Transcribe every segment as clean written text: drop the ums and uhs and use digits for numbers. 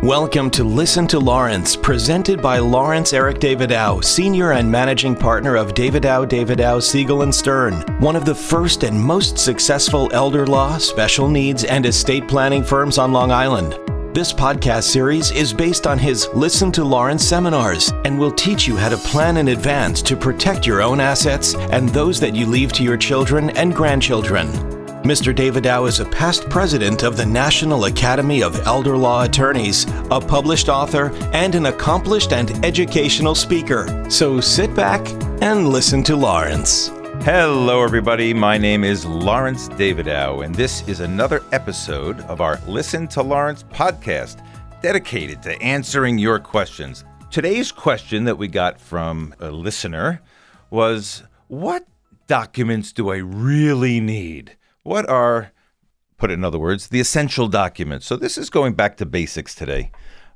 Welcome to Listen to Lawrence, presented by Lawrence Eric Davidow, Senior and Managing Partner of Davidow, Siegel & Stern, one of the first and most successful elder law, special needs, and estate planning firms on Long Island. This podcast series is based on his Listen to Lawrence seminars and will teach you how to plan in advance to protect your own assets and those that you leave to your children and grandchildren. Mr. Davidow is a past president of the National Academy of Elder Law Attorneys, a published author, and an accomplished and educational speaker. So sit back and listen to Lawrence. Hello, everybody. My name is Lawrence Davidow, and this is another episode of our Listen to Lawrence podcast dedicated to answering your questions. Today's question that we got from a listener was, what documents do I really need? What are, put it in other words, the essential documents? So this is going back to basics today.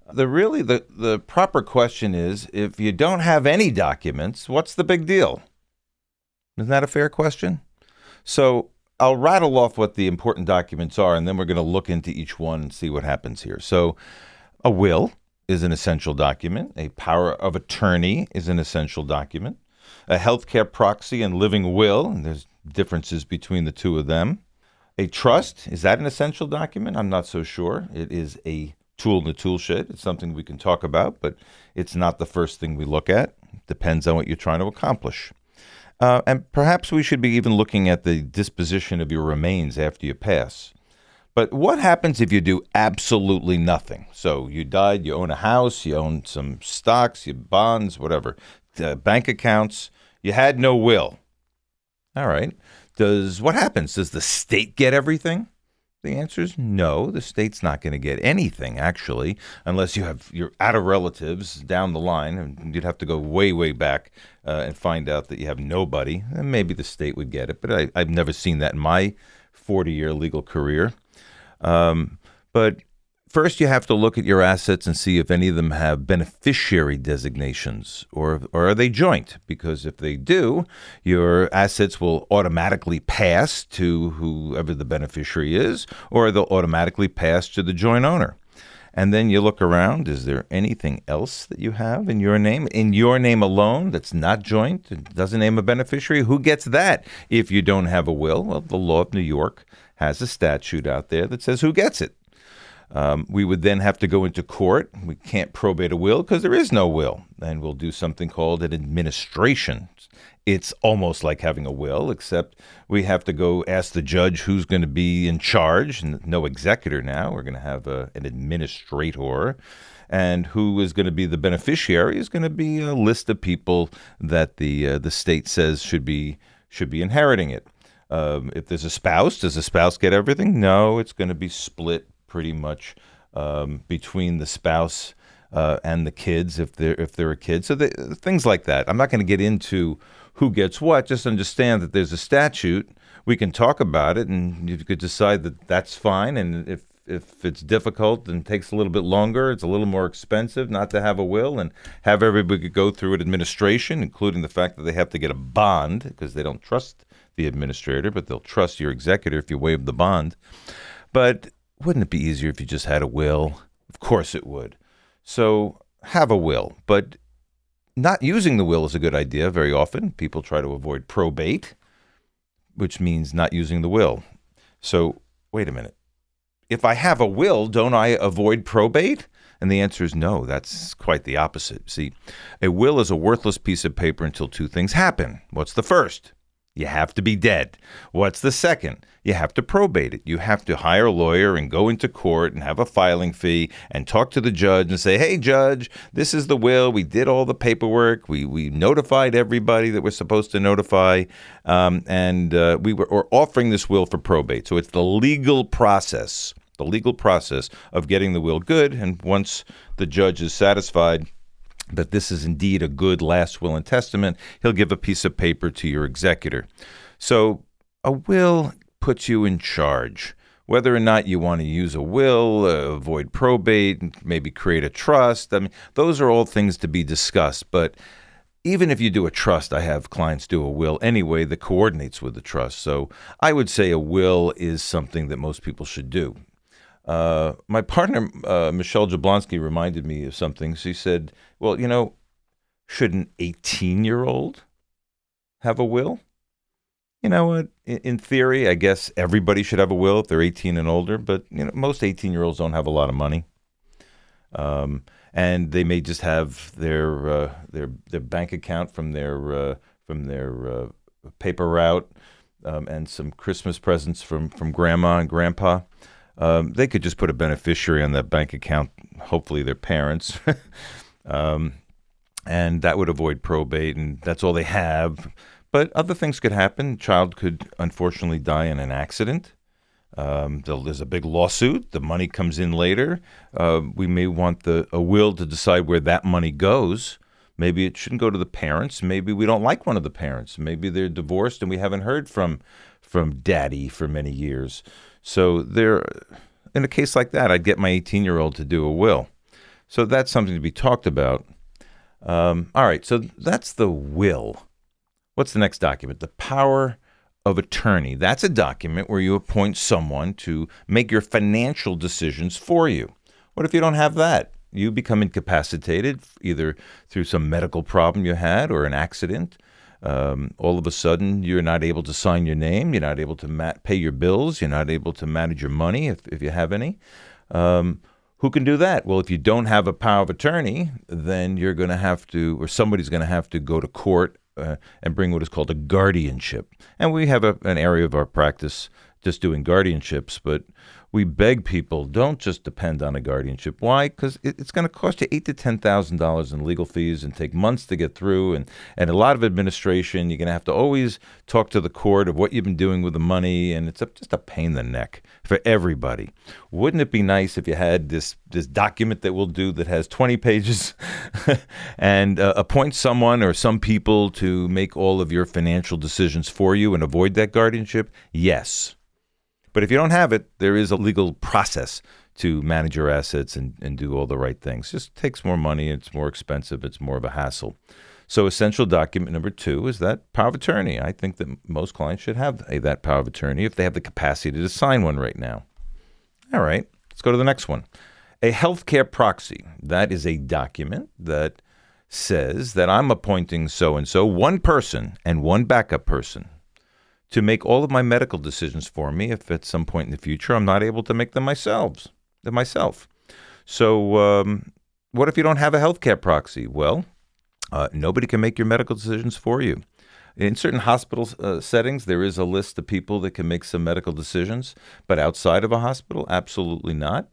The proper question is, if you don't have any documents, what's the big deal? Isn't that a fair question? So I'll rattle off what the important documents are, and then we're going to look into each one and see what happens here. So a will is an essential document. A power of attorney is an essential document. A healthcare proxy and living will, and there's differences between the two of them. A trust, is that an essential document? I'm not so sure. It is a tool in the tool shed. It's something we can talk about, but it's not the first thing we look at. It depends on what you're trying to accomplish. And perhaps we should be even looking at the disposition of your remains after you pass. But what happens if you do absolutely nothing? So you died, you own a house, you own some stocks, you bonds, whatever, bank accounts, you had no will. All right. What happens? Does the state get everything? The answer is no. The state's not going to get anything, actually, unless you're out of relatives down the line, and you'd have to go way, way back and find out that you have nobody. And maybe the state would get it, but I've never seen that in my 40-year legal career. But first, you have to look at your assets and see if any of them have beneficiary designations, or are they joint? Because if they do, your assets will automatically pass to whoever the beneficiary is, or they'll automatically pass to the joint owner. And then you look around, is there anything else that you have in your name alone, that's not joint, it doesn't name a beneficiary? Who gets that if you don't have a will? Well, the law of New York has a statute out there that says who gets it. We would then have to go into court. We can't probate a will because there is no will. And we'll do something called an administration. It's almost like having a will, except we have to go ask the judge who's going to be in charge. And no executor now. We're going to have an administrator. And who is going to be the beneficiary is going to be a list of people that the state says should be inheriting it. If there's a spouse, does the spouse get everything? No, it's going to be split pretty much between the spouse and the kids, if they're a kid. So things like that. I'm not going to get into who gets what. Just understand that there's a statute. We can talk about it, and you could decide that that's fine. And if it's difficult and takes a little bit longer, it's a little more expensive not to have a will and have everybody go through an administration, including the fact that they have to get a bond because they don't trust the administrator, but they'll trust your executor if you waive the bond. But wouldn't it be easier if you just had a will? Of course it would. So have a will, but not using the will is a good idea. Very often people try to avoid probate, which means not using the will. So wait a minute. If I have a will, don't I avoid probate? And the answer is no, that's quite the opposite. See, a will is a worthless piece of paper until two things happen. What's the first? You have to be dead. What's the second? You have to probate it. You have to hire a lawyer and go into court and have a filing fee and talk to the judge and say, hey, judge, this is the will. We did all the paperwork. We notified everybody that we're supposed to notify, and we were offering this will for probate. So it's the legal process of getting the will good. And once the judge is satisfied that this is indeed a good last will and testament, he'll give a piece of paper to your executor. So a will puts you in charge. Whether or not you want to use a will, avoid probate, maybe create a trust, I mean, those are all things to be discussed. But even if you do a trust, I have clients do a will anyway that coordinates with the trust. So I would say a will is something that most people should do. My partner, Michelle Jablonski, reminded me of something. She said, well, should an 18-year-old have a will? You know what? In theory, I guess everybody should have a will if they're 18 and older, but most 18-year-olds don't have a lot of money. And they may just have their bank account from their paper route and some Christmas presents from grandma and grandpa. They could just put a beneficiary on that bank account, hopefully their parents, and that would avoid probate, and that's all they have. But other things could happen. Child could unfortunately die in an accident. There's a big lawsuit. The money comes in later. We may want a will to decide where that money goes. Maybe it shouldn't go to the parents. Maybe we don't like one of the parents. Maybe they're divorced and we haven't heard from daddy for many years. So in a case like that, I'd get my 18-year-old to do a will. So that's something to be talked about. All right, so that's the will. What's the next document? The power of attorney. That's a document where you appoint someone to make your financial decisions for you. What if you don't have that? You become incapacitated either through some medical problem you had or an accident. All of a sudden, you're not able to sign your name. You're not able to pay your bills. You're not able to manage your money if you have any. Who can do that? Well, if you don't have a power of attorney, then you're going to have to, or somebody's going to have to go to court and bring what is called a guardianship. And we have an area of our practice just doing guardianships, but we beg people, don't just depend on a guardianship. Why? Because it's going to cost you $8,000 to $10,000 in legal fees and take months to get through, and a lot of administration. You're going to have to always talk to the court of what you've been doing with the money, and it's just a pain in the neck for everybody. Wouldn't it be nice if you had this document that we'll do that has 20 pages and appoint someone or some people to make all of your financial decisions for you and avoid that guardianship? Yes. But if you don't have it, there is a legal process to manage your assets and do all the right things. Just takes more money. It's more expensive. It's more of a hassle. So essential document number 2 is that power of attorney. I think that most clients should have that power of attorney if they have the capacity to sign one right now. All right, let's go to the next one. A healthcare proxy. That is a document that says that I'm appointing so-and-so, one person and one backup person, to make all of my medical decisions for me if at some point in the future I'm not able to make them myself. So what if you don't have a healthcare proxy? Well, nobody can make your medical decisions for you. In certain hospital settings, there is a list of people that can make some medical decisions, but outside of a hospital, absolutely not.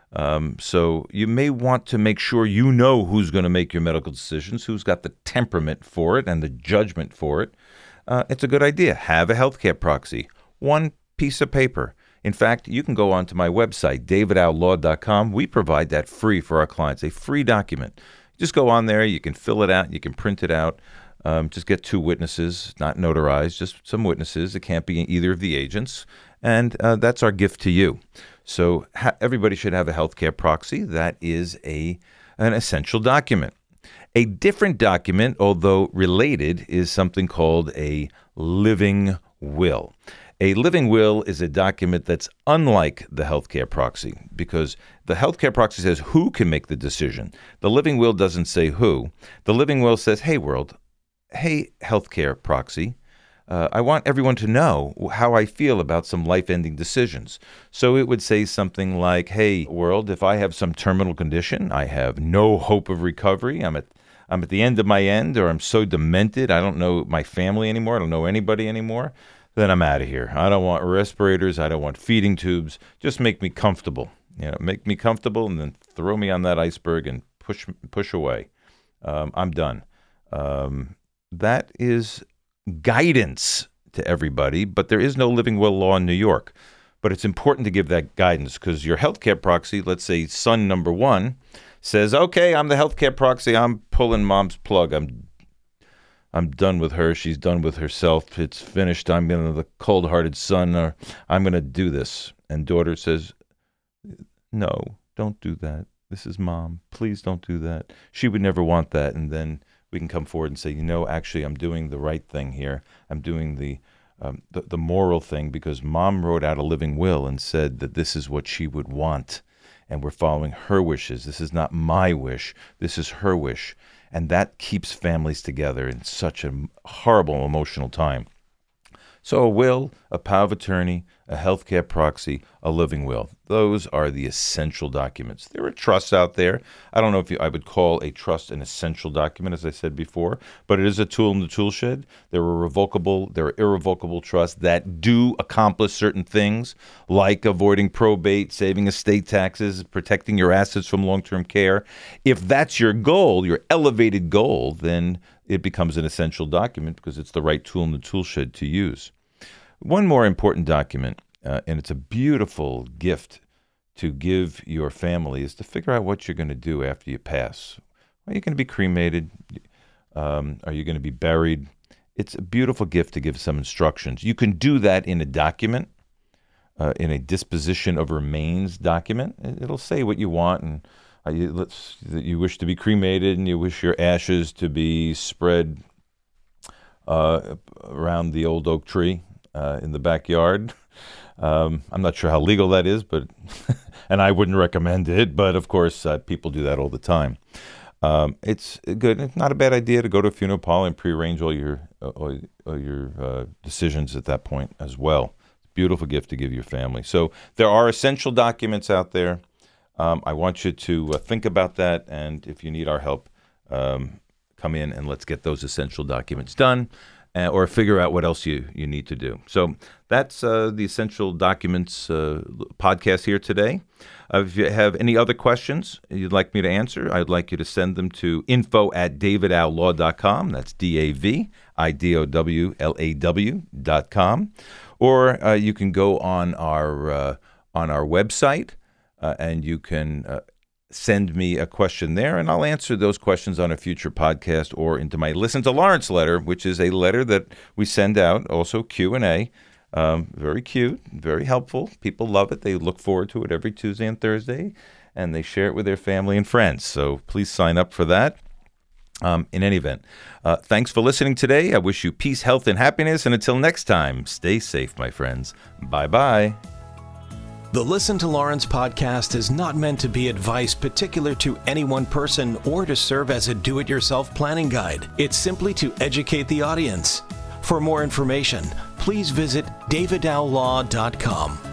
So you may want to make sure you know who's going to make your medical decisions, who's got the temperament for it and the judgment for it. It's a good idea. Have a healthcare proxy. One piece of paper. In fact, you can go onto my website, davidowlaw.com. We provide that free for our clients, a free document. Just go on there. You can fill it out. You can print it out. Just get 2 witnesses, not notarized, just some witnesses. It can't be either of the agents. And that's our gift to you. So everybody should have a healthcare proxy. That is an essential document. A different document, although related, is something called a living will. A living will is a document that's unlike the healthcare proxy because the healthcare proxy says who can make the decision. The living will doesn't say who. The living will says, hey, world, hey, healthcare proxy, I want everyone to know how I feel about some life-ending decisions. So it would say something like, hey, world, if I have some terminal condition, I have no hope of recovery, I'm at the end of my end, or I'm so demented, I don't know my family anymore, I don't know anybody anymore, then I'm out of here. I don't want respirators, I don't want feeding tubes, just make me comfortable. Make me comfortable and then throw me on that iceberg and push away. I'm done. That is guidance to everybody, but there is no living will law in New York. But it's important to give that guidance because your healthcare proxy, let's say son number 1, says, okay, I'm the healthcare proxy. I'm pulling mom's plug. I'm done with her. She's done with herself. It's finished. I'm going to the cold-hearted son, or I'm going to do this. And daughter says, no, don't do that. This is mom. Please don't do that. She would never want that. And then we can come forward and say, actually, I'm doing the right thing here. I'm doing the the moral thing, because Mom wrote out a living will and said that this is what she would want, and we're following her wishes. This is not my wish. This is her wish. And that keeps families together in such a horrible emotional time. So a will, a power of attorney, a healthcare proxy, a living will. Those are the essential documents. There are trusts out there. I don't know if I would call a trust an essential document, as I said before, but it is a tool in the tool shed. There are irrevocable trusts that do accomplish certain things, like avoiding probate, saving estate taxes, protecting your assets from long-term care. If that's your goal, your elevated goal, then it becomes an essential document because it's the right tool in the tool shed to use. One more important document, and it's a beautiful gift to give your family, is to figure out what you're going to do after you pass. Are you going to be cremated? Are you going to be buried? It's a beautiful gift to give some instructions. You can do that in a document, in a disposition of remains document. It'll say what you want, and you wish to be cremated, and you wish your ashes to be spread around the old oak tree in the backyard. I'm not sure how legal that is, but and I wouldn't recommend it. But of course, people do that all the time. It's good. It's not a bad idea to go to a funeral parlor and prearrange all your decisions at that point as well. Beautiful gift to give your family. So there are essential documents out there. I want you to think about that, and if you need our help, come in and let's get those essential documents done, or figure out what else you need to do. So that's the Essential Documents podcast here today. If you have any other questions you'd like me to answer, I'd like you to send them to info@davidowlaw.com. That's DAVIDOWLAW.com. Or you can go on our website, and you can send me a question there, and I'll answer those questions on a future podcast or into my Listen to Lawrence letter, which is a letter that we send out, also Q&A. Very cute, very helpful. People love it. They look forward to it every Tuesday and Thursday, and they share it with their family and friends. So please sign up for that. In any event, thanks for listening today. I wish you peace, health, and happiness. And until next time, stay safe, my friends. Bye-bye. The Listen to Lawrence podcast is not meant to be advice particular to any one person or to serve as a do-it-yourself planning guide. It's simply to educate the audience. For more information, please visit davidowlaw.com.